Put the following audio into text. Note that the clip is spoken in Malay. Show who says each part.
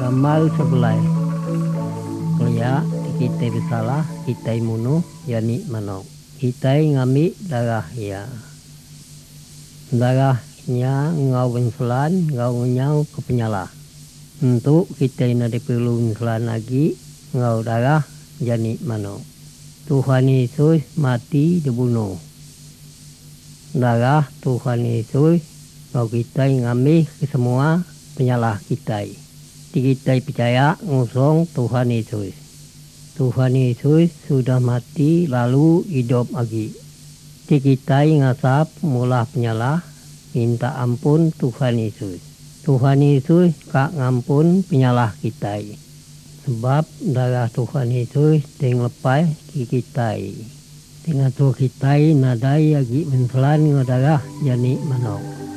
Speaker 1: Gamal sebelah kuliah kita bersalah, kita munuh yani manok. Kita ngambil darah ya. Darahnya ngau benselan, ngau nyau ke penyalah. Untuk kita nak perlu benselan lagi, ngau darah yani manok. Tuhan Yesus mati dibunuh. Darah Tuhan Yesus ngau kita ngambil ke semua penyalah kita. Kita percaya ngusung Tuhan Yesus. Tuhan Yesus sudah mati lalu hidup lagi. Kita ngasap mula penyalah minta ampun Tuhan Yesus. Tuhan Yesus kak ngampun penyalah kita. Sebab darah Tuhan Yesus yang lepas kita. Dengan tu kita nadai lagi menselan darah jadi manok.